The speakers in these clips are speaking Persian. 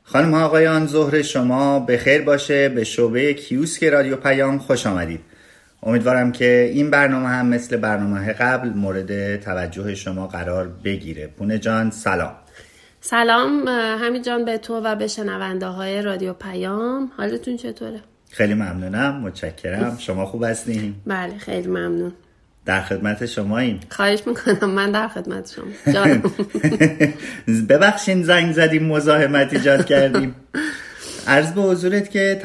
خانم ها آقایان، ظهر شما بخیر باشه. به شعبه کیوسک رادیو پیام خوش آمدید. امیدوارم که این برنامه هم مثل برنامه قبل مورد توجه شما قرار بگیره. پونه جان سلام. سلام حمید جان به تو و به شنونده های رادیو پیام. حالتون چطوره؟ خیلی ممنونم، متشکرم. شما خوب هستین؟ بله خیلی ممنون. در خدمت شماییم. خواهش میکنم، من در خدمت شما جانم. ببخشین زنگ زدیم مزاحمت ایجاد کردیم. عرض به حضورت که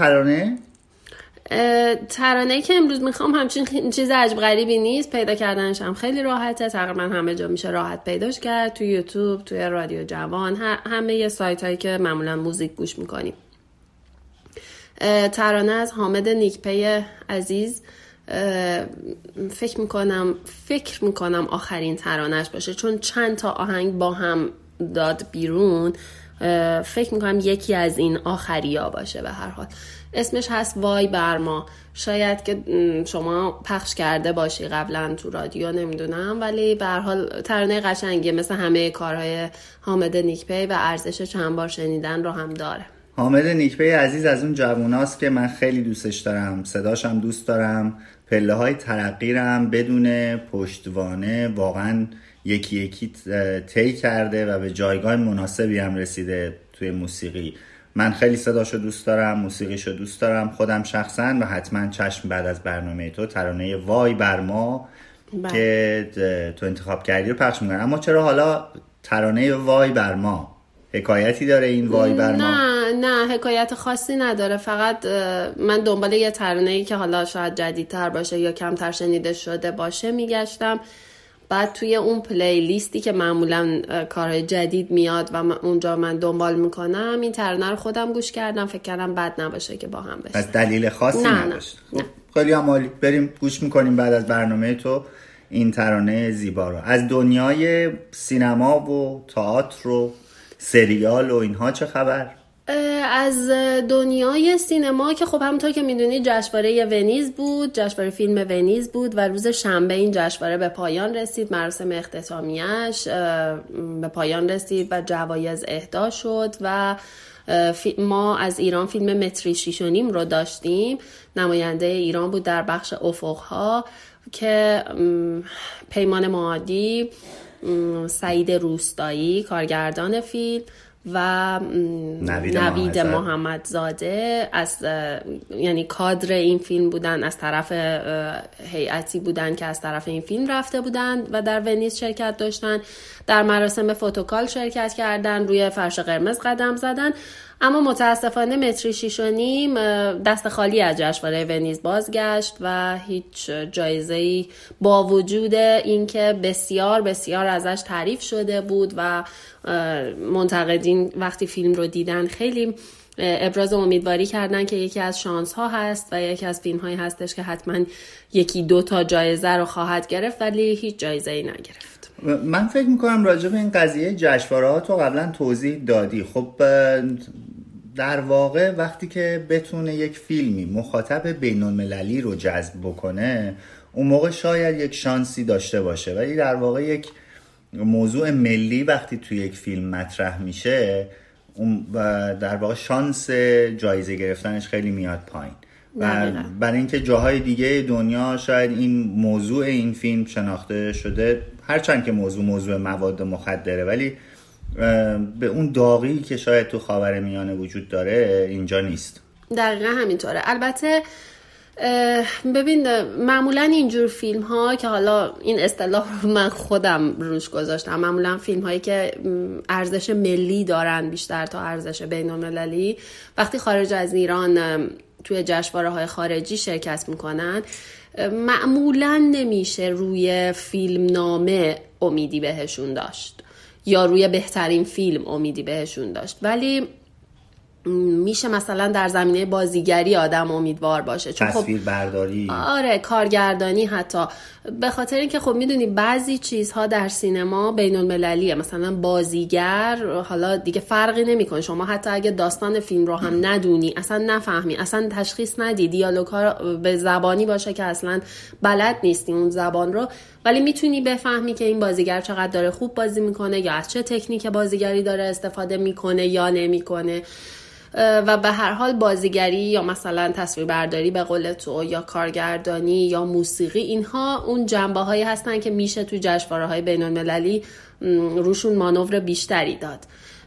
ترانه‌ای که امروز میخوام همچین چیز عجب غریبی نیست، پیدا کردنش هم خیلی راحته، تقریبا همه جا میشه راحت پیداش کرد، توی یوتیوب، توی رادیو جوان، همه یه سایت هایی که معمولا موزیک گوش میکنیم. ترانه از حامد نیکپی عزیز، فکر میکنم آخرین ترانهش باشه، چون چند تا آهنگ با هم داد بیرون. فکر میکنم یکی از این آخریا باشه. به هر حال اسمش هست وای بر ما. شاید که شما پخش کرده باشی قبلا تو رادیو، نمیدونم، ولی به هر حال ترانه قشنگیه، مثل همه کارهای حامد نیکپی و ارزش چند بار شنیدن رو هم داره. حامد نیکپی عزیز از اون جووناست که من خیلی دوستش دارم، صداشم دوست دارم، پله های ترقیرم بدون پشتوانه واقعا یکی یکی طی کرده و به جایگاه مناسبی هم رسیده توی موسیقی. من خیلی صداشو دوست دارم، موسیقیشو دوست دارم خودم شخصا، و حتما چشم بعد از برنامه تو ترانه وای بر ما که تو انتخاب کردی رو پخش میکنم. اما چرا حالا ترانه وای بر ما؟ حکایتی داره این وای بر ما؟ نه حکایت خاصی نداره، فقط من دنبال یه ترانه‌ای که حالا شاید جدیدتر باشه یا کمتر شنیده شده باشه میگشتم. بعد توی اون پلیلیستی که معمولا کارهای جدید میاد و اونجا من دنبال میکنم، این ترانه رو خودم گوش کردم، فکر کردم بد نباشه که با هم بشه. پس دلیل خاصی نداشت؟ نه. خیلی عالی، بریم گوش میکنیم بعد از برنامه تو این ترانه زیبا رو. از دنیای سینما و تئاتر و سریال و اینها چه خبر؟ از دنیای سینما که خب همونطور که میدونید جشنواره ونیز بود، جشنواره فیلم ونیز بود و روز شنبه این جشنواره به پایان رسید، مراسم اختتامیه‌اش به پایان رسید و جوایز اهدا شد و ما از ایران فیلم متری 6.5 رو داشتیم. نماینده ایران بود در بخش افق‌ها که پیمان معادی، سعید روستایی کارگردان فیلم و نوید محمدزاده از یعنی کادر این فیلم بودن، از طرف هیئتی بودن که از طرف این فیلم رفته بودن و در ونیز شرکت داشتن. در مراسم فوتوکال شرکت کردن، روی فرش قرمز قدم زدن. اما متاسفانه متری 6.5 دست خالی از جشنواره ونیز بازگشت و هیچ جایزه‌ای، با وجود اینکه بسیار بسیار ازش تعریف شده بود و منتقدین وقتی فیلم رو دیدن خیلی ابراز امیدواری کردن که یکی از شانس ها هست و یکی از فیلم هایی هستش که حتما 1-2 جایزه رو خواهد گرفت، ولی هیچ جایزه‌ای نگرفت. من فکر میکنم راجع به این قضیه جشنواره ها تو قبلا توضیح دادی. خب در واقع وقتی که بتونه یک فیلمی مخاطب بین‌المللی رو جذب بکنه، اون موقع شاید یک شانسی داشته باشه، ولی در واقع یک موضوع ملی وقتی توی یک فیلم مطرح میشه، در واقع شانس جایزه گرفتنش خیلی میاد پایین. و برای اینکه جاهای دیگه دنیا شاید این موضوع این فیلم شناخته شده، هرچند که موضوع مواد مخدره، ولی به اون داغی که شاید تو خاورمیانه وجود داره اینجا نیست. دقیقا همینطوره. البته ببین معمولا اینجور فیلم ها که حالا این اصطلاح رو من خودم روش گذاشتم، معمولا فیلم هایی که ارزش ملی دارن بیشتر تا ارزش بین‌المللی، وقتی خارج از ایران توی جشنواره های خارجی شرکت میکنن، معمولا نمیشه روی فیلم نامه امیدی بهشون داشت یا روی بهترین فیلم امیدی بهشون داشت. ولی میشه مثلا در زمینه بازیگری آدم امیدوار باشه، چون تصویر برداری، آره کارگردانی، حتی به خاطر اینکه خب میدونی بعضی چیزها در سینما بین المللیه، مثلا بازیگر حالا دیگه فرقی نمیکنه، شما حتی اگه داستان فیلم رو هم ندونی، اصلا نفهمی، اصلا تشخیص ندی، دیالوگ ها به زبانی باشه که اصلا بلد نیستی اون زبان رو، ولی میتونی بفهمی که این بازیگر چقدر داره خوب بازی میکنه یا از چه تکنیک بازیگری داره استفاده میکنه یا نمیکنه. و به هر حال بازیگری یا مثلا تصویربرداری به قول تو یا کارگردانی یا موسیقی، اینها اون جنبه هایی هستن که میشه تو جشنواره های بین المللی روشون مانور بیشتری داد.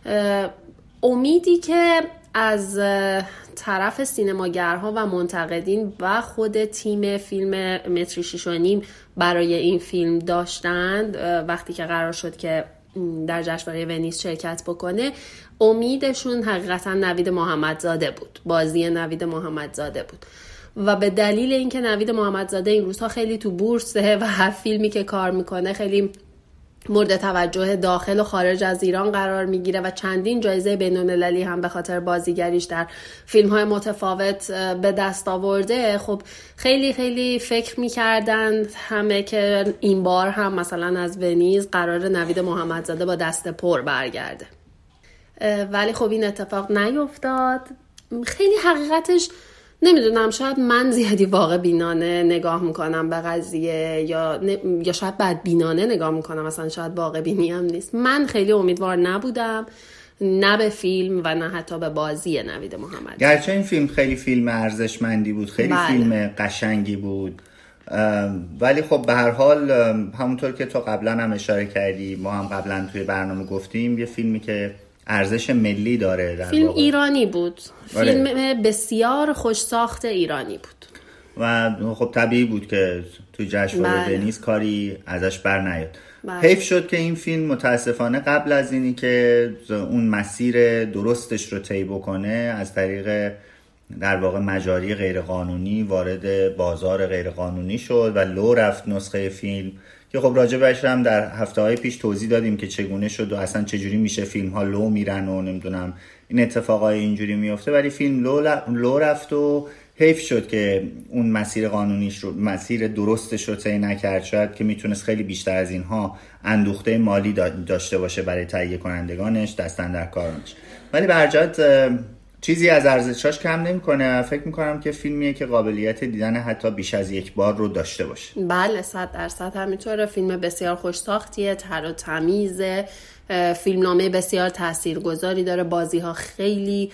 امیدی که از طرف سینماگرها و منتقدین و خود تیم فیلم متری 6.5 برای این فیلم داشتند وقتی که قرار شد که در جشنواره ونیز شرکت بکنه، امیدشون حقیقتا نوید محمدزاده بود، بازی نوید محمدزاده بود. و به دلیل اینکه نوید محمدزاده این روزها خیلی تو بورسه و هر فیلمی که کار میکنه خیلی مورد توجه داخل و خارج از ایران قرار میگیره و چندین جایزه بین‌المللی هم به خاطر بازیگریش در فیلم‌های متفاوت به دست آورده، خب خیلی خیلی فکر میکردن همه که این بار هم مثلا از ونیز قرار نوید محمدزاده با دست پر برگرده، ولی خب این اتفاق نیفتاد. خیلی حقیقتش نمیدونم، شاید من زیادی واقع بینانه نگاه میکنم به قضیه یا شاید بد بینانه نگاه میکنم، مثلا شاید واقع بینی هم نیست. من خیلی امیدوار نبودم، نه به فیلم و نه حتی به بازی نوید محمدزاده. گرچه این فیلم خیلی فیلم ارزشمندی بود، خیلی فیلم قشنگی بود، ولی خب به هر حال همونطور که تو قبلا هم اشاره کردی، ما هم قبلا توی برنامه گفتیم، یه فیلمی که ارزش ملی داره، در فیلم واقع ایرانی بود، فیلم بسیار خوش ساخت ایرانی بود و خب طبیعی بود که تو جشنواره ونیز کاری ازش بر نیاد. حیف شد که این فیلم متاسفانه قبل از اینی که اون مسیر درستش رو طی بکنه از طریق در واقع مجاری غیرقانونی وارد بازار غیرقانونی شد و لو رفت نسخه فیلم، که خب راجع بهش هم در هفته‌های پیش توضیح دادیم که چگونه شد و اصلا چجوری میشه فیلم ها لو میرن و نمیدونم این اتفاقای اینجوری میفته، ولی فیلم لو رفت و حیف شد که اون مسیر قانونیش رو، مسیر درستش رو طی نکرد. شاید که میتونست خیلی بیشتر از اینها اندوخته مالی داشته باشه برای تهیه کنندگانش، دستن در کارانش، ولی به هر جهت چیزی از ارزشش کم نمی‌کنه. فکر می‌کنم که فیلمیه که قابلیت دیدن حتی بیش از یک بار رو داشته باشه. بله 100% همینطوره. فیلم بسیار خوش ساختیه، تر و تمیزه، فیلمنامه بسیار تاثیرگذاری داره، بازی‌ها خیلی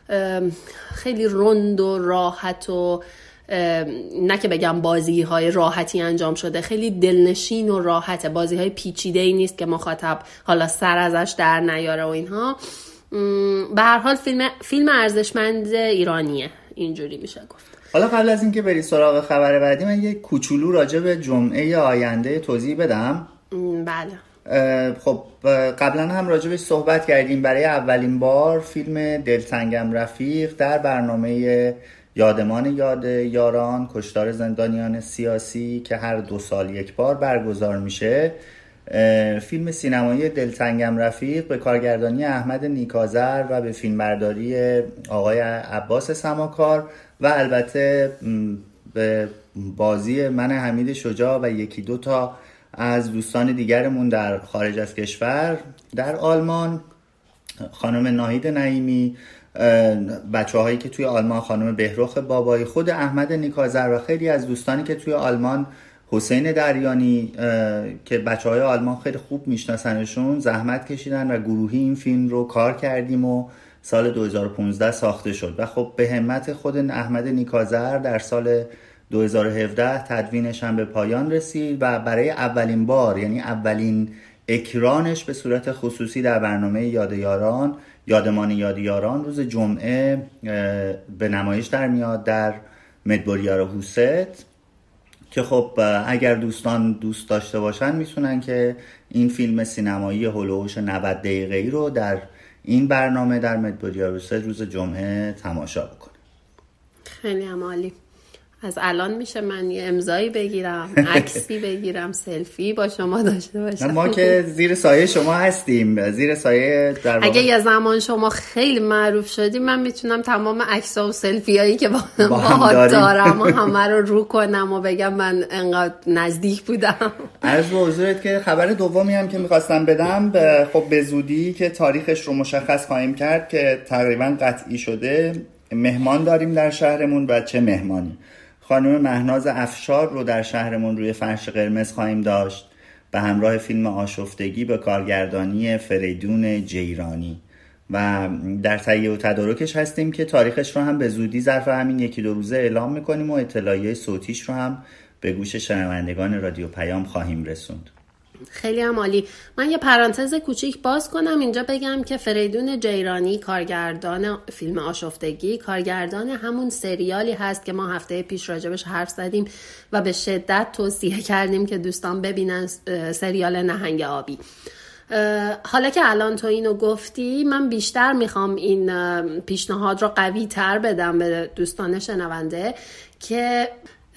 خیلی رند و راحت و نه که بگم بازی‌های راحتی انجام شده، خیلی دلنشین و راحته، بازی‌های پیچیده‌ای نیست که مخاطب حالا سر ازش در نیاره و اینها. به هر حال فیلم ارزشمند ایرانیه، اینجوری میشه گفت. حالا قبل از اینکه بری سراغ خبر بعدی، من یه کوچولو راجع به جمعه آینده توضیح بدم. بله. خب قبلا هم راجع بهش صحبت کردیم. برای اولین بار فیلم دلتنگم رفیق در برنامه یادمان یاد یاران کشتار زندانیان سیاسی که هر 2 سال یک بار برگزار میشه، فیلم سینمایی دلتنگم رفیق به کارگردانی احمد نیکاذر و به فیلمبرداری آقای عباس سماکار و البته به بازی من حمید شجاع و 1-2 تا از دوستان دیگرمون در خارج از کشور، در آلمان خانم ناهید نعیمی، بچه هایی که توی آلمان خانم بهرخ بابایی، خود احمد نیکاذر و خیلی از دوستانی که توی آلمان، حسین دریانی که بچه های آلمان خیلی خوب میشناسنشون، زحمت کشیدن و گروهی این فیلم رو کار کردیم و سال 2015 ساخته شد و خب به همت خود احمد نیکاذر در سال 2017 تدوینش هم به پایان رسید و برای اولین بار، یعنی اولین اکرانش به صورت خصوصی در برنامه یادمان یاد یاران روز جمعه به نمایش در میاد در مدبریار هوست، که خب اگر دوستان دوست داشته باشن میتونن که این فیلم سینمایی هولوش 90 دقیقه‌ای رو در این برنامه در مدبریار هوست روز جمعه تماشا بکنن. خیلی عالی. از الان میشه من یه امضایی بگیرم، عکسی بگیرم، سلفی با شما داشته باشم. ما که زیر سایه شما هستیم، زیر سایه در واقع. اگه یه زمان شما خیلی معروف شدی من میتونم تمام عکس‌ها و سلفیایی که با هم دارم و همه رو کنم و بگم من انقدر نزدیک بودم. عرض به حضورت که خبر دومی هم که میخواستم بدم، خب به زودی که تاریخش رو مشخص خواهیم کرد که تقریبا قطعی شده، مهمان داریم در شهرمون. و چه مهمانی؟ خانم مهناز افشار رو در شهرمون روی فرش قرمز خواهیم داشت به همراه فیلم آشفتگی به کارگردانی فریدون جیرانی و در تهیه و تدارکش هستیم که تاریخش رو هم به زودی ظرف همین 1-2 روزه اعلام میکنیم و اطلاعیه صوتیش رو هم به گوش شنوندگان رادیو پیام خواهیم رسوند. خیلی هم عالی. من یه پرانتز کوچیک باز کنم اینجا بگم که فریدون جیرانی کارگردان فیلم آشفتگی، کارگردان همون سریالی هست که ما هفته پیش راجبش حرف زدیم و به شدت توصیه کردیم که دوستان ببینن، سریال نهنگ آبی. حالا که الان تو اینو گفتی من بیشتر میخوام این پیشنهاد رو قوی تر بدم به دوستان شنونده که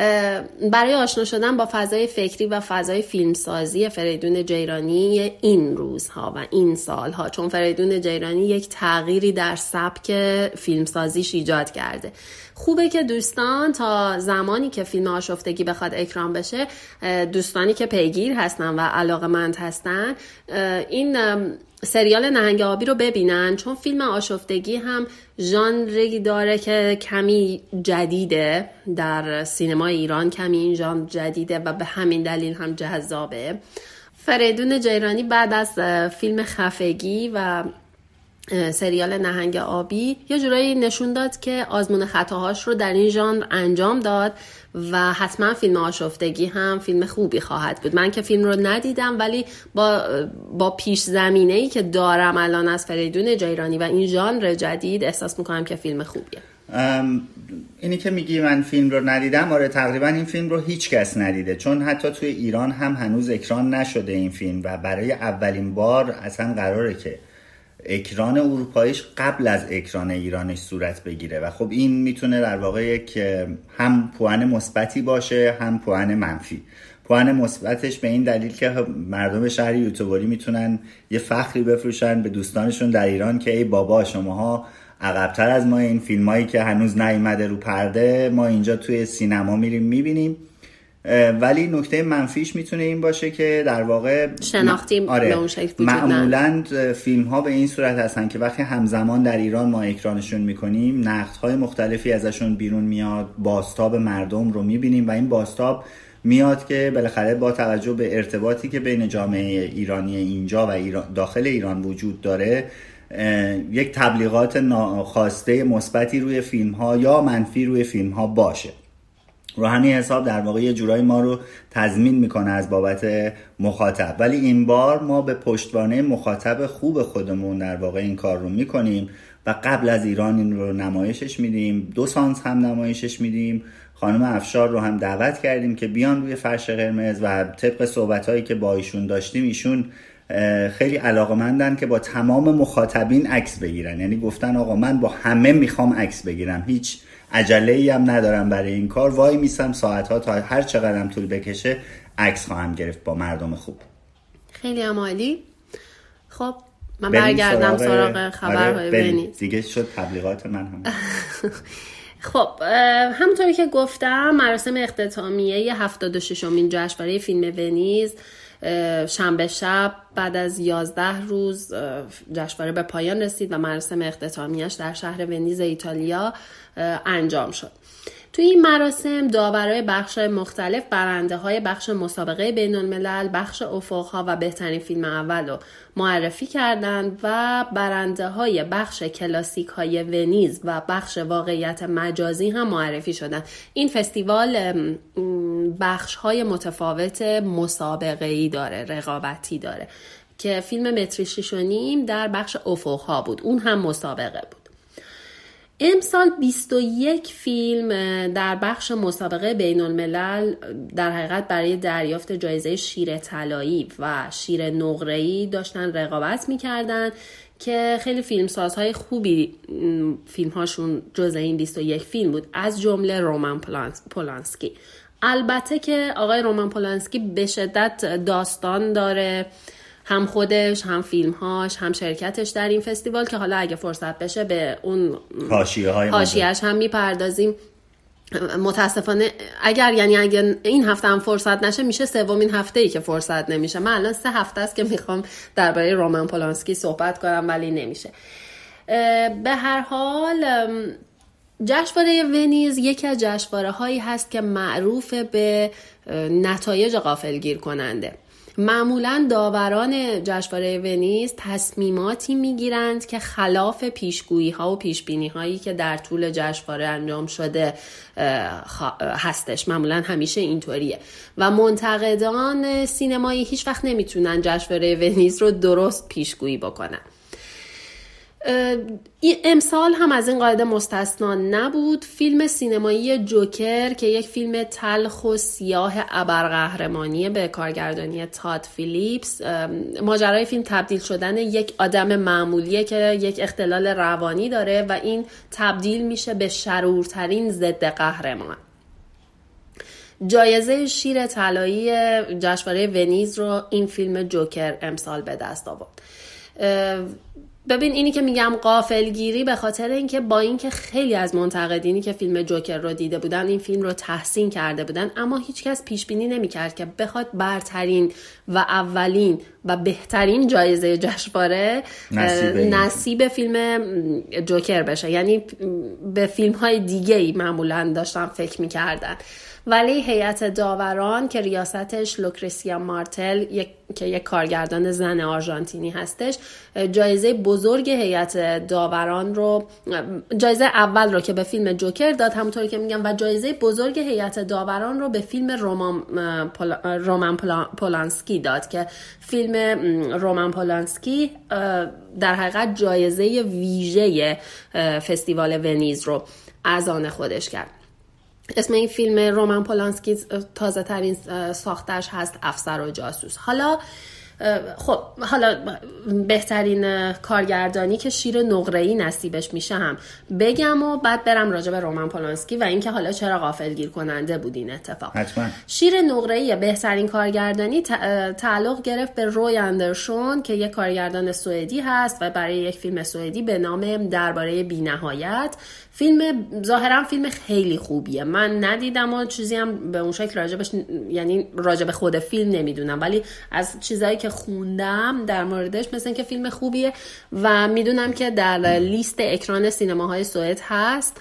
برای آشنا شدن با فضای فکری و فضای فیلمسازی فریدون جیرانی این روزها و این سالها، چون فریدون جیرانی یک تغییری در سبک فیلمسازیش ایجاد کرده. خوبه که دوستان تا زمانی که فیلم آشفتگی بخواد اکران بشه، دوستانی که پیگیر هستن و علاقه‌مند هستن این سریال نهنگ آبی رو ببینن، چون فیلم آشفتگی هم ژانری داره که کمی جدیده در سینما ایران، کمی این ژانر جدیده و به همین دلیل هم جذابه. فریدون جیرانی بعد از فیلم خفگی و سریال نهنگ آبی یه جورایی نشون داد که آزمون خطاهاش رو در این ژانر انجام داد و حتما فیلم آشفتگی هم فیلم خوبی خواهد بود. من که فیلم رو ندیدم ولی با پیش زمینه‌ای که دارم الان از فریدون جیرانی و این ژانر جدید احساس میکنم که فیلم خوبیه. اینی که میگی من فیلم رو ندیدم، آره تقریبا این فیلم رو هیچ کس ندیده، چون حتی توی ایران هم هنوز اکران نشده این فیلم و برای اولین بار اصلا قراره که اکران اروپاییش قبل از اکران ایرانش صورت بگیره و خب این میتونه در واقع یک هم پوان مثبتی باشه هم پوان منفی. پوان مثبتش به این دلیل که مردم شهر یوتیوبری میتونن یه فخری بفروشن به دوستانشون در ایران که ای بابا شماها عقب‌تر از ما، این فیلمایی که هنوز نیومده رو پرده ما اینجا توی سینما میریم میبینیم. ولی نکته منفیش میتونه این باشه که در واقع شناختی به اون شکل وجود نداره. معمولاً فیلم ها به این صورت هستن که وقتی همزمان در ایران ما اکرانشون میکنیم نقدهای مختلفی ازشون بیرون میاد، بازتاب مردم رو میبینیم و این بازتاب میاد که بالاخره با توجه به ارتباطی که بین جامعه ایرانی اینجا و داخل ایران وجود داره یک تبلیغات ناخواسته مثبتی روی فیلم ها یا منفی روی فیلم ها باشه. رو همین حساب در واقع یه جورایی ما رو تضمین میکنه از بابت مخاطب، ولی این بار ما به پشتوانه مخاطب خوب خودمون در واقع این کار رو میکنیم و قبل از ایران این رو نمایشش میدیم، 2 سانس هم نمایشش میدیم. خانم افشار رو هم دعوت کردیم که بیان روی فرش قرمز و طبق صحبتایی که با ایشون داشتیم ایشون خیلی علاقه‌مندن که با تمام مخاطبین عکس بگیرن، یعنی گفتن آقا من با همه میخوام عکس بگیرم، هیچ عجله‌ای هم ندارم برای این کار، وای میسم ساعت‌ها تا هر چقدرم طول بکشه عکس خواهم گرفت با مردم خوب. خیلی عالی. خب من برگردم سراغ خبرهای ونیز. دیگه شد تبلیغات من هم. خب همونطوری که گفتم مراسم اختتامیه 76مین جشنواره فیلم ونیز شنبه شب بعد از 11 روز جشنواره به پایان رسید و مراسم اختتامیه‌اش در شهر ونیز ایتالیا انجام شد. توی این مراسم داورای بخش مختلف برنده‌های بخش مسابقه بین‌الملل، بخش افق‌ها و بهترین فیلم اول رو معرفی کردند و برنده‌های بخش کلاسیک‌های ونیز و بخش واقعیت مجازی هم معرفی شدند. این فستیوال بخش‌های متفاوت مسابقه‌ای داره، رقابتی داره که فیلم متری 6.5 در بخش افق‌ها بود، اون هم مسابقه بود. امسال 21 فیلم در بخش مسابقه بین الملل در حقیقت برای دریافت جایزه شیر طلایی و شیر نقره‌ای داشتن رقابت می‌کردن که خیلی فیلمسازهای خوبی فیلمهاشون جز این 21 فیلم بود، از جمله رومان پولانسکی. البته که آقای رومان پولانسکی به شدت داستان داره، هم خودش، هم فیلمهاش، هم شرکتش در این فستیوال، که حالا اگه فرصت بشه به اون حاشیه‌اش هم میپردازیم. متاسفانه اگر این هفته هم فرصت نشه، میشه سومین هفته‌ای که فرصت نمیشه. من الان 3 هفته است که میخوام درباره رومان پولانسکی صحبت کنم ولی نمیشه. به هر حال جشنواره ونیز یکی از جشنواره هایی هست که معروف به نتایج غافلگیر کننده. معمولا داوران جشنواره ونیز تصمیماتی میگیرند که خلاف پیشگویی ها و پیشبینی هایی که در طول جشنواره انجام شده هستش. معمولا همیشه اینطوریه و منتقدان سینمایی هیچ وقت نمیتونن جشنواره ونیز رو درست پیشگویی بکنن. امسال هم از این قاعده مستثنا نبود. فیلم سینمایی جوکر که یک فیلم تلخ و سیاه ابرقهرمانی به کارگردانی تاد فیلیپس، ماجرای فیلم تبدیل شدن یک آدم معمولیه که یک اختلال روانی داره و این تبدیل میشه به شرورترین ضد قهرمان. جایزه شیر طلایی جشنواره ونیز رو این فیلم جوکر امسال به دست آورد. ببین اینی که میگم غافلگیری به خاطر اینکه با اینکه خیلی از منتقدینی که فیلم جوکر رو دیده بودن این فیلم رو تحسین کرده بودن، اما هیچکس پیش بینی نمی‌کرد که بخواد برترین و اولین و بهترین جایزه جشنواره نصیب فیلم جوکر بشه. یعنی به فیلم‌های دیگه‌ای معمولاً داشتن فکر می‌کردن، ولی هیئت داوران که ریاستش لوکرسیا مارتل که یک کارگردان زن آرژانتینی هستش، جایزه بزرگ هیئت داوران رو، جایزه اول رو که به فیلم جوکر داد همونطوری که میگم، و جایزه بزرگ هیئت داوران رو به فیلم رومان پولانسکی داد که فیلم رومان پولانسکی در حقیقت جایزه ویژه فستیوال ونیز رو از آن خودش کرد. اسم این فیلم رومان پولانسکی تازه ترین ساختش هست افسر و جاسوس. حالا بهترین کارگردانی که شیر نقره‌ای نصیبش میشه هم بگم و بعد برم راجع به رومان پولانسکی و اینکه حالا چرا غافلگیر کننده بود این اتفاق. حتما. شیر نقره‌ای بهترین کارگردانی تعلق گرفت به روی اندرسون که یک کارگردان سوئدی هست و برای یک فیلم سوئدی به نام درباره بی‌نهایت. فیلم ظاهرا فیلم خیلی خوبیه، من ندیدم و چیزی هم به اون شکل راجبش، یعنی راجب خود فیلم نمیدونم، ولی از چیزایی که خوندم در موردش مثل اینکه فیلم خوبیه و میدونم که در لیست اکران سینماهای سوئد هست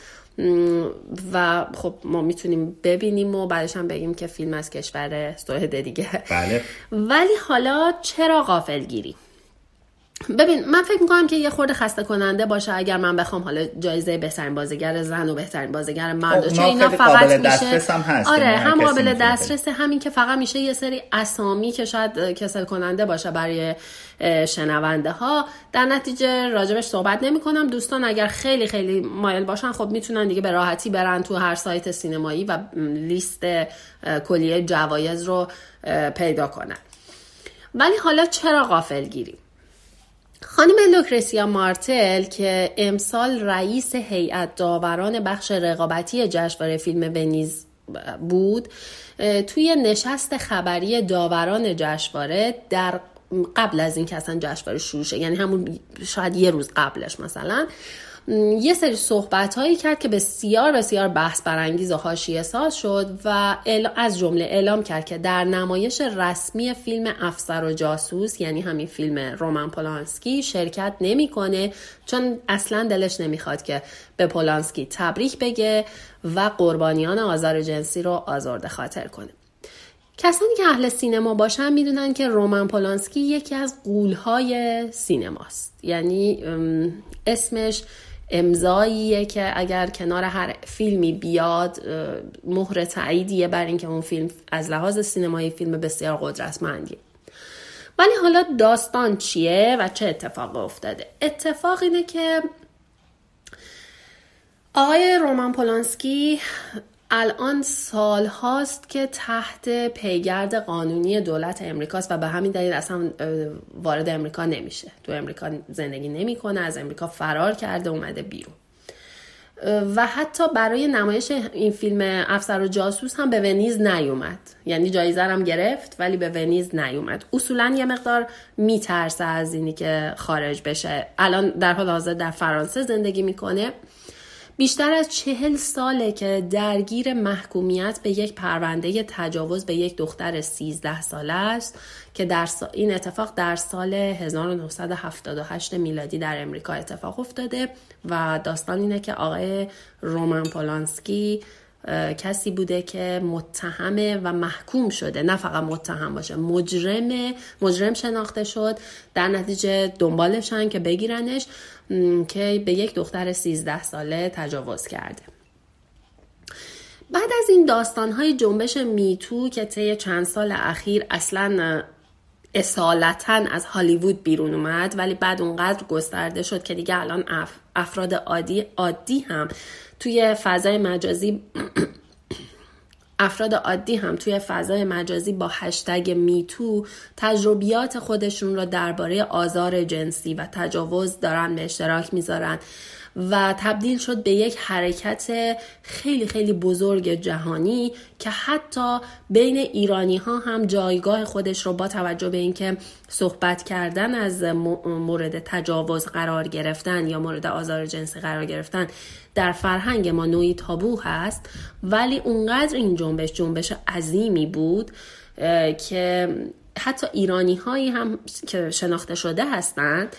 و خب ما میتونیم ببینیم و بعدش هم بگیم که فیلم از کشور سوئد دیگه. بله. ولی حالا چرا غافلگیری؟ ببین من فکر میکنم که یه خورده خسته کننده باشه اگر من بخوام حالا جایزه بهترین بازیگر زن و بهترین بازیگر مرد، چون اینا فقط میشه هم قابل دسترس، همین که فقط میشه یه سری اسامی که شاید کسل کننده باشه برای شنونده ها. در نتیجه راجبش صحبت نمی کنم. دوستان اگر خیلی خیلی مایل باشن خب میتونن دیگه به راحتی برن تو هر سایت سینمایی و لیست کلیه جوایز رو پیدا کنن. ولی حالا چرا غافلگیری؟ خانم لوکرسیا مارتل که امسال رئیس هیئت داوران بخش رقابتی جشنواره فیلم ونیز بود، توی نشست خبری داوران جشنواره در قبل از این که اصلا جشنواره شروع شه، یعنی همون شاید یه روز قبلش مثلا، یه سری صحبت هایی کرد که بسیار بسیار بحث برانگیز و حاشیه ساز شد و از جمله اعلام کرد که در نمایش رسمی فیلم افسر و جاسوس، یعنی همین فیلم رومان پولانسکی، شرکت نمیکنه چون اصلا دلش نمیخواد که به پولانسکی تبریک بگه و قربانیان آزار جنسی رو آزرده خاطر کنه. کسانی که اهل سینما باشن میدونن که رومان پولانسکی یکی از غول‌های سینماست، یعنی اسمش امضاییه که اگر کنار هر فیلمی بیاد مهر تاییدیه بر اینکه اون فیلم از لحاظ سینمایی فیلم بسیار قدرتمندیه. ولی حالا داستان چیه و چه اتفاق افتاده؟ اتفاق اینه که آقای رومان پولانسکی الان سال هاست که تحت پیگرد قانونی دولت امریکاست و به همین دلیل اصلا وارد امریکا نمیشه، تو امریکا زندگی نمیکنه، از امریکا فرار کرده اومده بیرون. و حتی برای نمایش این فیلم افسر و جاسوس هم به ونیز نیومد، یعنی جایزه هم گرفت ولی به ونیز نیومد. اصولا یه مقدار میترسه از اینی که خارج بشه. الان در حال حاضر در فرانسه زندگی میکنه. بیشتر از 40 ساله که درگیر محکومیت به یک پرونده تجاوز به یک دختر 13 ساله است که این اتفاق در سال 1978 میلادی در امریکا اتفاق افتاده و داستان اینه که آقای رومن پولانسکی کسی بوده که متهمه و محکوم شده، نه فقط متهم باشه، مجرم شناخته شد، در نتیجه دنبالشن که بگیرنش، که به یک دختر 13 ساله تجاوز کرده. بعد از این داستان‌های جنبش میتو که طی چند سال اخیر اصلاً اصالتاً از هالیوود بیرون اومد ولی بعد اونقدر گسترده شد که دیگه الان افراد عادی هم توی فضای مجازی با هشتگ میتو تجربیات خودشون رو درباره آزار جنسی و تجاوز دارن به اشتراک میذارن و تبدیل شد به یک حرکت خیلی خیلی بزرگ جهانی که حتی بین ایرانی ها هم جایگاه خودش رو با توجه به اینکه صحبت کردن از مورد تجاوز قرار گرفتن یا مورد آزار جنسی قرار گرفتن در فرهنگ ما نوعی تابو هست، ولی اونقدر این جنبش عظیمی بود که حتی ایرانی هایی هم که شناخته شده هستند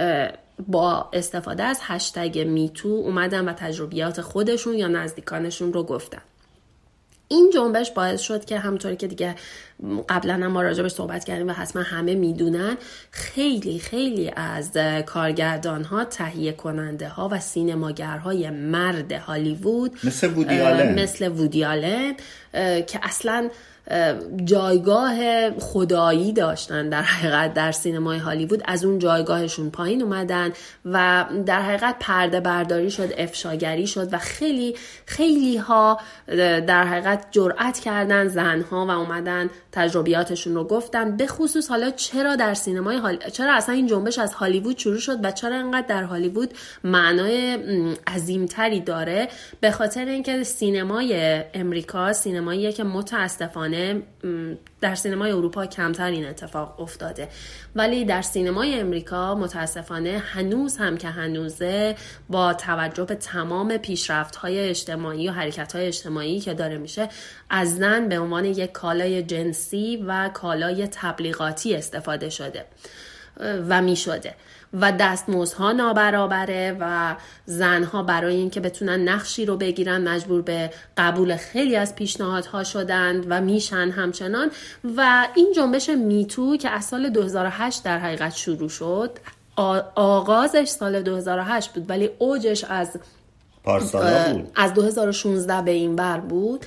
با استفاده از هشتگ میتو اومدن و تجربیات خودشون یا نزدیکانشون رو گفتن. این جنبش باعث شد که همونطوری که دیگه قبلا هم ما راجبش صحبت کردیم و حتما همه میدونن، خیلی خیلی از کارگردان ها، تهیه کننده ها و سینماگرهای مرد هالیوود مثل وودی آلن که اصلا جایگاه خدایی داشتن در حقیقت در سینمای هالیوود، از اون جایگاهشون پایین اومدن و در حقیقت پرده برداری شد، افشاگری شد و خیلی خیلی ها در حقیقت جرأت کردن، زنها، و اومدن تجربیاتشون رو گفتن. به خصوص حالا چرا اصلا این جنبش از هالیوود شروع شد و چرا انقدر در هالیوود معنای عظیمتری داره؟ به خاطر اینکه سینمای امریکا سینماییه که متاسفانه در سینمای اروپا کمتر این اتفاق افتاده، ولی در سینمای امریکا متاسفانه هنوز هم که هنوزه با توجه به تمام پیشرفت‌های اجتماعی و حرکت‌های اجتماعی که داره میشه، از زن به عنوان یک کالای جنسی و کالای تبلیغاتی استفاده شده و میشده و دستمزدها نابرابره و زنها برای اینکه بتونن نقشی رو بگیرن مجبور به قبول خیلی از پیشنهادها شدند و میشن همچنان. و این جنبش میتو که از سال 2008 در حقیقت شروع شد، آغازش سال 2008 بود ولی اوجش از 2016 به این ور بود،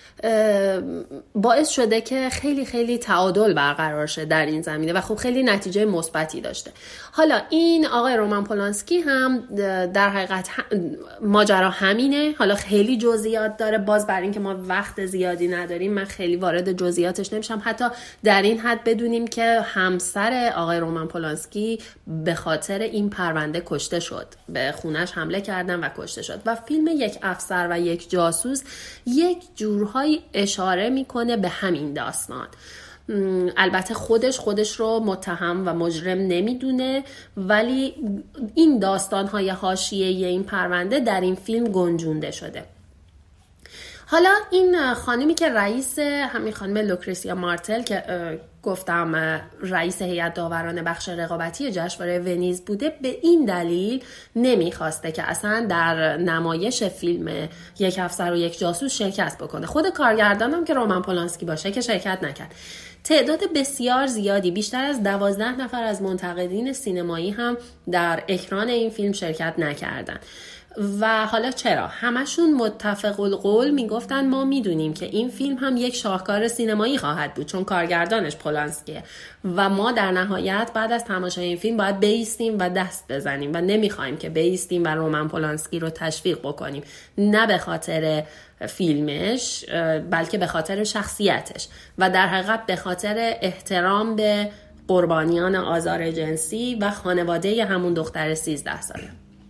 باعث شده که خیلی خیلی تعادل برقرار شه در این زمینه و خب خیلی نتیجه مثبتی داشته. حالا این آقای رومن پولانسکی هم در حقیقت ماجرا همینه. حالا خیلی جزئیات داره، باز برای اینکه ما وقت زیادی نداریم من خیلی وارد جزئیاتش نمیشم. حتی در این حد بدونیم که همسر آقای رومن پولانسکی به خاطر این پرونده کشته شد، به خونش حمله کردن و کشته شد و فیلم یک افسر و یک جاسوس یک جورهای اشاره میکنه به همین داستان. البته خودش رو متهم و مجرم نمیدونه، ولی این داستان‌های حاشیه‌ای این پرونده در این فیلم گنجونده شده. حالا این خانمی که رئیس، همین خانم لوکریسیا مارتل که گفتم رئیس هیئت داوران بخش رقابتی جشنواره ونیز بوده، به این دلیل نمیخواسته که اصلا در نمایش فیلم یک افسر و یک جاسوس شرکت بکنه. خود کارگردانم که رومن پولانسکی باشه که شرکت نکرد. تعداد بسیار زیادی، بیشتر از 12 نفر از منتقدین سینمایی هم در اکران این فیلم شرکت نکردن و حالا چرا؟ همشون متفق القول میگفتن ما میدونیم که این فیلم هم یک شاهکار سینمایی خواهد بود چون کارگردانش پولانسکیه و ما در نهایت بعد از تماشای این فیلم باید بایستیم و دست بزنیم و نمیخوایم که بایستیم و رومن پولانسکی رو تشویق بکنیم، نه به خاطر فیلمش بلکه به خاطر شخصیتش و در حقیقت به خاطر احترام به قربانیان آزار جنسی و خانواده همون دختر 13 ساله.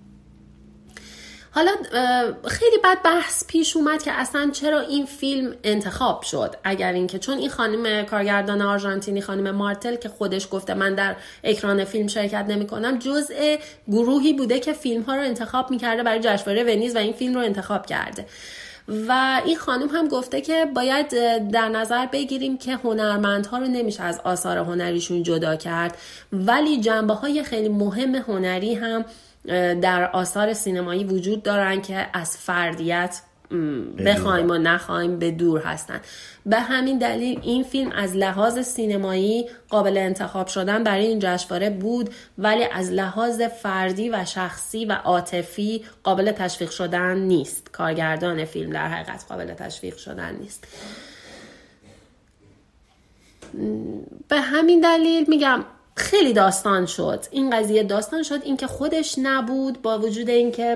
حالا خیلی بد بحث پیش اومد که اصلا چرا این فیلم انتخاب شد، اگر اینکه چون این خانم کارگردان آرژانتینی خانم مارتل که خودش گفته من در اکران فیلم شرکت نمی کنم جزء گروهی بوده که فیلم ها رو انتخاب میکرده برای جشنواره ونیز و این فیلم رو انتخاب کرده و این خانم هم گفته که باید در نظر بگیریم که هنرمندها رو نمیشه از آثار هنریشون جدا کرد ولی جنبه‌های خیلی مهم هنری هم در آثار سینمایی وجود دارن که از فردیت بخوایم و نخوایم به دور هستن. به همین دلیل این فیلم از لحاظ سینمایی قابل انتخاب شدن برای این جشنواره بود ولی از لحاظ فردی و شخصی و عاطفی قابل تشویق شدن نیست. کارگردان فیلم در حقیقت قابل تشویق شدن نیست. به همین دلیل میگم خیلی داستان شد این قضیه، داستان شد این که خودش نبود با وجود این که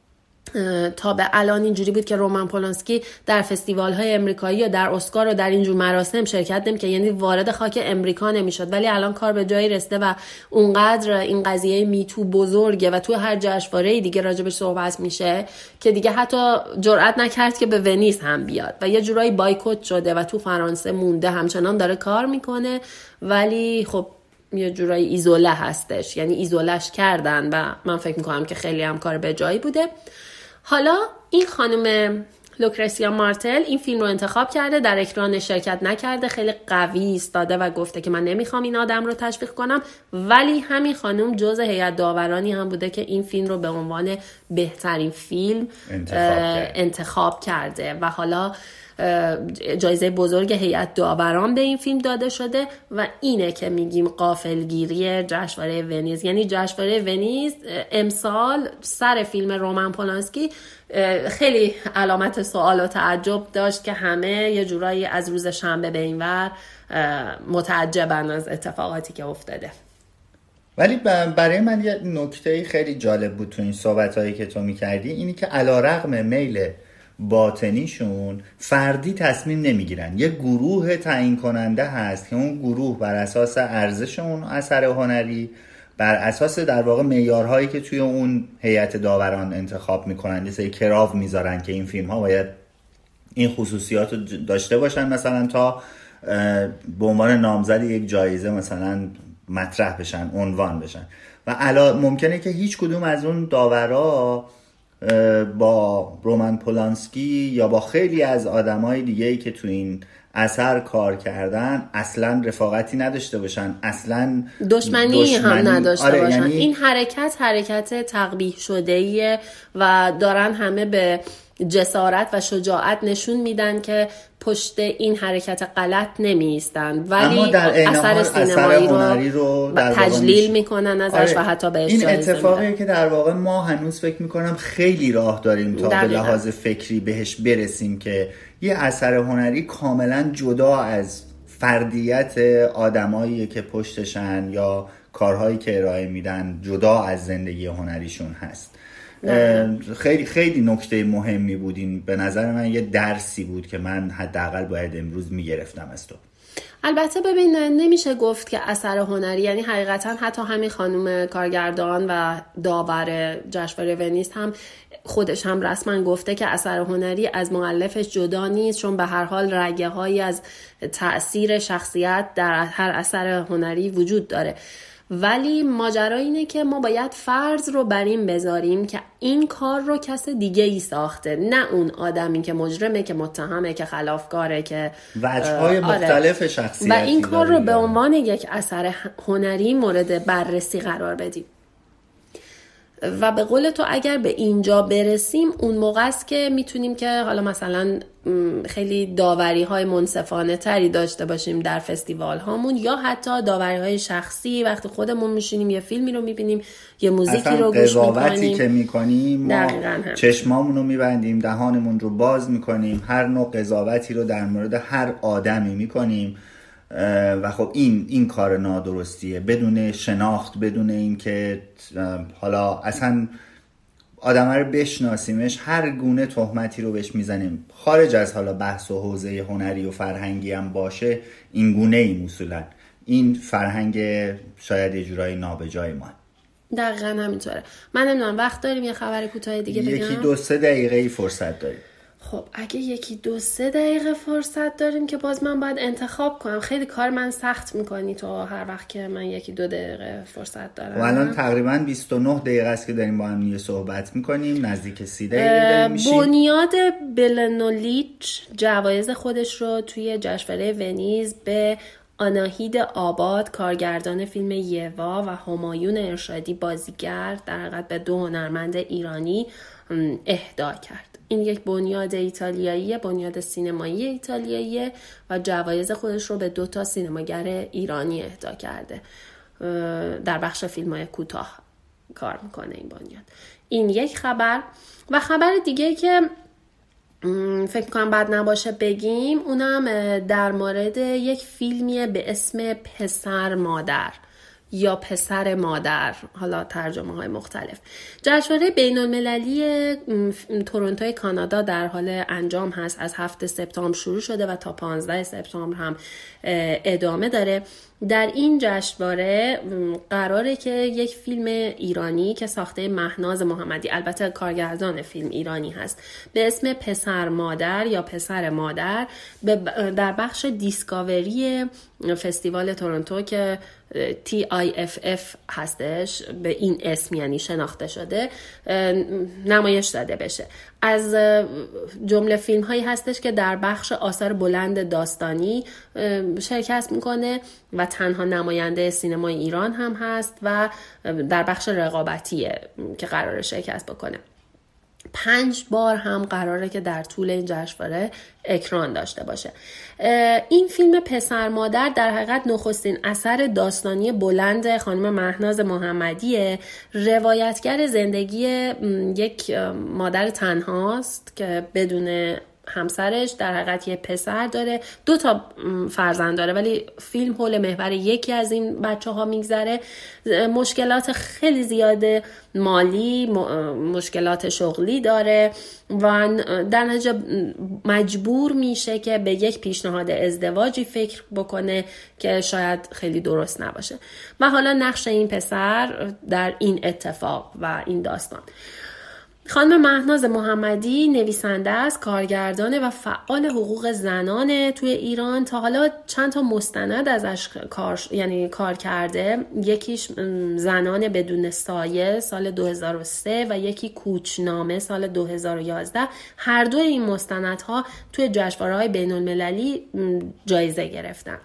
تا به الان اینجوری بود که رومن پولانسکی در فستیوال های امریکایی یا در اسکار و در اینجور مراسم شرکت نمی‌کرد، یعنی وارد خاک امریکا نمیشد، ولی الان کار به جایی رسیده و اونقدر این قضیه میتو بزرگه و تو هر جشنواره‌ای دیگه راجبش صحبت میشه که دیگه حتی جرئت نکرد که به ونیز هم بیاد و یه جورایی بایکوت شده و تو فرانسه مونده، همچنان داره کار میکنه ولی خب یه جورایی ایزوله هستش، یعنی ایزولش کردن و من فکر میکنم که خیلی هم کار به جایی بوده. حالا این خانم لوکرسیا مارتل این فیلم رو انتخاب کرده، در اکران شرکت نکرده، خیلی قوی ایستاده و گفته که من نمیخوام این آدم رو تشویق کنم، ولی همین خانم جزء هیئت داورانی هم بوده که این فیلم رو به عنوان بهترین فیلم انتخاب کرده و حالا جایزه بزرگ هیئت داوران به این فیلم داده شده و اینه که میگیم غافلگیری جشنواره ونیز. یعنی جشنواره ونیز امسال سر فیلم رومن پولانسکی خیلی علامت سوال و تعجب داشت که همه یه جورایی از روز شنبه به این ور متعجبن از اتفاقاتی که افتاده. ولی برای من یه نکته خیلی جالب بود تو این صحبتایی که تو میکردی، اینی که علیرغم میل باطنیشون فردی تصمیم نمیگیرن، یه گروه تعیین کننده هست که اون گروه بر اساس ارزش اون اثر هنری، بر اساس در واقع معیارهایی که توی اون هیئت داوران انتخاب میکنن، یه سری کراو میذارن که این فیلم ها باید این خصوصیات رو داشته باشن مثلا تا به عنوان نامزد یک جایزه مثلا مطرح بشن، عنوان بشن و ممکنه که هیچ کدوم از اون داورا با رومن پولانسکی یا با خیلی از آدمای دیگه‌ای که تو این اثر کار کردن اصلا رفاقتی نداشته باشن، اصلا دشمنی هم نداشته باشن. یعنی این حرکت تقبیح شده‌ایه و دارن همه به جسارت و شجاعت نشون میدن که پشت این حرکت غلط نمیستن، ولی در اثر سینمایی رو تجلیل میکنن ازش و حتی بهش این جایزه اتفاقیه میدن. که در واقع ما هنوز فکر میکنم خیلی راه داریم تا به لحاظ فکری بهش برسیم که یه اثر هنری کاملا جدا از فردیت آدمایی که پشتشن یا کارهایی که ارائه میدن جدا از زندگی هنریشون هست. خیلی خیلی نکته مهمی بود این، به نظر من یه درسی بود که من حداقل باید امروز میگرفتم از تو. البته ببین نمیشه گفت که اثر هنری، یعنی حقیقتا حتی همین خانم کارگردان و داور جشنواره ونیز هم خودش هم رسما گفته که اثر هنری از مؤلفش جدا نیست، چون به هر حال رگه هایی از تأثیر شخصیت در هر اثر هنری وجود داره. ولی ماجرا اینه که ما باید فرض رو بر این بذاریم که این کار رو کس دیگه ای ساخته، نه اون آدمی که مجرمه، که متهمه، که خلافکاره، که وجه‌های مختلف شخصیتی و این کار رو به عنوان یک اثر هنری مورد بررسی قرار بدیم. و به قول تو اگر به اینجا برسیم اون موقع است که میتونیم که حالا مثلا خیلی داوری های منصفانه تری داشته باشیم در فستیوال هامون، یا حتی داوری های شخصی وقتی خودمون میشینیم یه فیلمی رو میبینیم، یه موزیکی رو گوش قضاوتی که میکنیم ما چشمامون رو میبندیم، دهانمون رو باز میکنیم، هر نوع قضاوتی رو در مورد هر آدمی میکنیم و خب این کار نادرستیه، بدون شناخت، بدون این که حالا اصلا آدم رو بشناسیمش، هر گونه تهمتی رو بهش میزنیم، خارج از حالا بحث و حوزه هنری و فرهنگی هم باشه، این گونه ای اصولا این فرهنگ شاید یه جورایی نابجای ما. دقیقاً همینطوره. من نمیدونم وقت داریم یه خبر کوتاه دیگه بگم؟ 1-2-3 دقیقه فرصت داریم. خب اگه 1-2-3 دقیقه فرصت داریم که باز من باید انتخاب کنم، خیلی کار من سخت میکنی تو هر وقت که من 1-2 دقیقه فرصت دارم. و الان تقریبا 29 دقیقه است که داریم با هم یه صحبت میکنیم، نزدیک 30 دقیقه داریم میشیم. بنیاد بلنولیچ جوایز خودش رو توی جشنواره ونیز به آناهید آباد، کارگردان فیلم یوا، و همایون ارشادی، بازیگر، در حقیقت به 2 هنرمند ایرانی اهدا کرد. این یک بنیاد ایتالیاییه، بنیاد سینمایی ایتالیاییه و جوایز خودش رو به 2 سینماگر ایرانی اهدا کرده. در بخش فیلم‌های کوتاه کار میکنه این بنیاد. این یک خبر. و خبر دیگه که فکر کنم بد نباشه بگیم، اونم در مورد یک فیلمیه به اسم پسر مادر یا پسر مادر، حالا ترجمه های مختلف. جشنواره بین المللی تورنتوی کانادا در حال انجام هست، از 7 سپتامبر شروع شده و تا 15 سپتامبر هم ادامه داره. در این جشنواره قراره که یک فیلم ایرانی که ساخته مهناز محمدی، البته کارگردان فیلم ایرانی هست، به اسم پسر مادر یا پسر مادر در بخش دیسکاوری فستیوال تورنتو که TIFF هستش، به این اسم یعنی شناخته شده، نمایش داده بشه. از جمله فیلم هایی هستش که در بخش آثار بلند داستانی شرکت میکنه و تنها نماینده سینمای ایران هم هست و در بخش رقابتیه که قراره شرکت بکنه. 5 بار هم قراره که در طول این جشنواره اکران داشته باشه. این فیلم پسر مادر در حقیقت نخستین اثر داستانی بلند خانم مهناز محمدیه، روایتگر زندگی یک مادر تنهاست که بدون همسرش در حقیقت یه پسر داره، 2 فرزند داره، ولی فیلم حول محور یکی از این بچه ها میگذره. مشکلات خیلی زیاده، مالی، مشکلات شغلی داره و در نتیجه مجبور میشه که به یک پیشنهاد ازدواجی فکر بکنه که شاید خیلی درست نباشه و حالا نقش این پسر در این اتفاق و این داستان. خانم مهناز محمدی نویسنده است، کارگردانه و فعال حقوق زنانه توی ایران. تا حالا چند تا مستند ازش کار کرده، یکیش زنان بدون سایه سال 2003 و یکی کوچنامه سال 2011. هر دو این مستندها توی جشنواره‌های بین‌المللی جایزه گرفتن.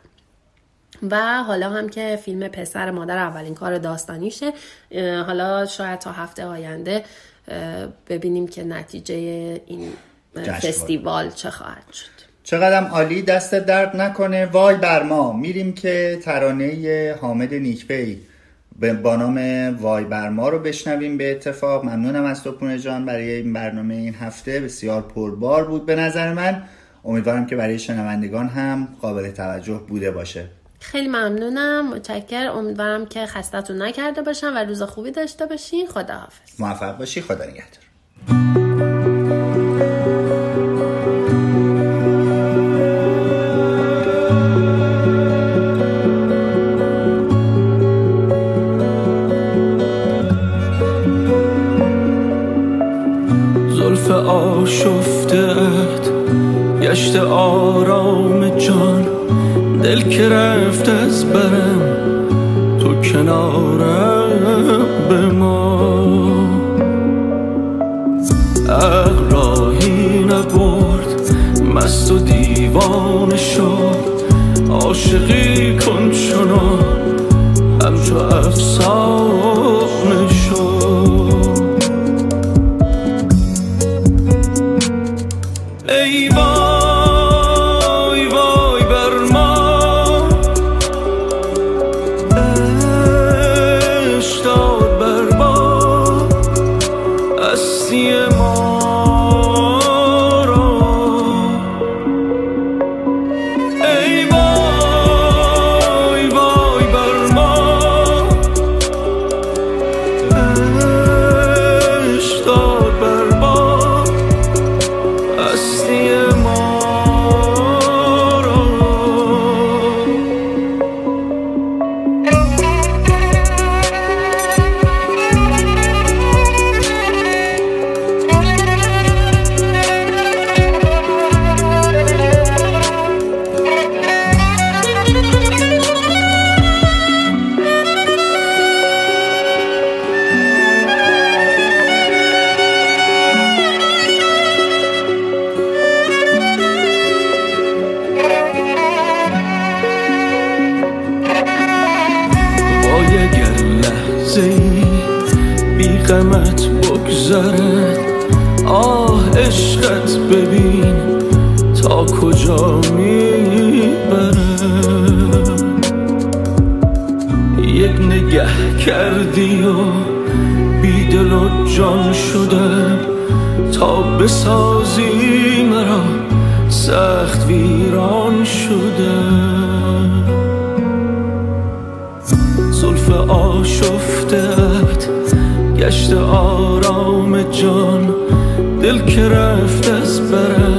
و حالا هم که فیلم پسر مادر اولین کار داستانیشه، حالا شاید تا هفته آینده ببینیم که نتیجه این فستیوال چه خواهد شد. چقدرم عالی، دست درد نکنه. وای بر ما. میریم که ترانه حامد نیکپی با نام وای بر ما رو بشنویم. به اتفاق ممنونم از تو پونه جان برای این برنامه این هفته، بسیار پربار بود به نظر من. امیدوارم که برای شنوندگان هم قابل توجه بوده باشه. خیلی ممنونم، متشکرم. امیدوارم که خستتون نکرده باشم و روز خوبی داشته باشین. خداحافظ. موفق باشی. خدا نگهدار. زلف آشفتت گشت آرام جان، دل که رفت از برم تو کنارم بما. عقل راهی نبرد مست و دیوانه شد، عاشقی کن چنان همچو افسانه شد. ای وای وای بر ما، عشق داد برباد هستی ما را. ای وای وای بر ما، عشق داد برباد هستی ما را. وای اگر لحظه‌ای بی غمت بگذرد، آه عشقت ببین تا کجا میبرد. یک نگه کردی و بی دل و جان شدم، تا بسازی مرا سخت ویران شدم. زلف آشفته‌ات گشت آرام جان، دل که رفت از برم